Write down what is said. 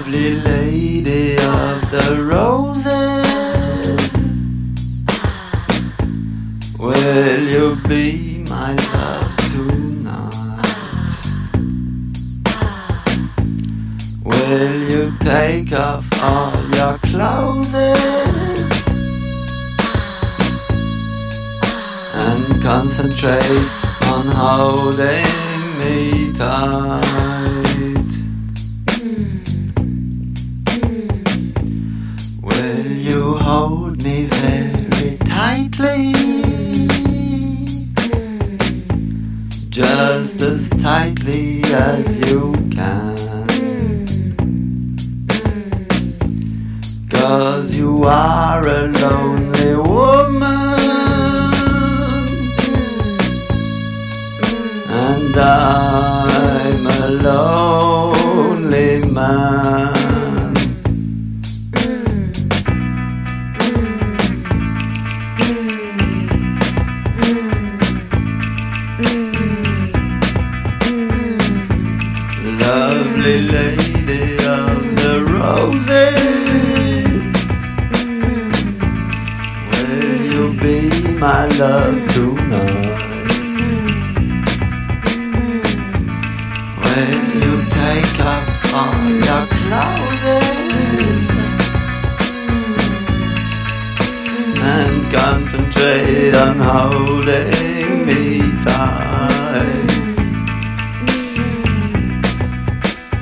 Lovely lady of the roses, will you be my love tonight? Will you take off all your clothes and concentrate on holding me tight? Will you hold me very tightly, just as tightly as you can? 'Cause you are a lonely woman and I'm a lonely man. Lovely lady of the roses, will you be my love tonight? Will you take off all your clothes and concentrate on holding me tight?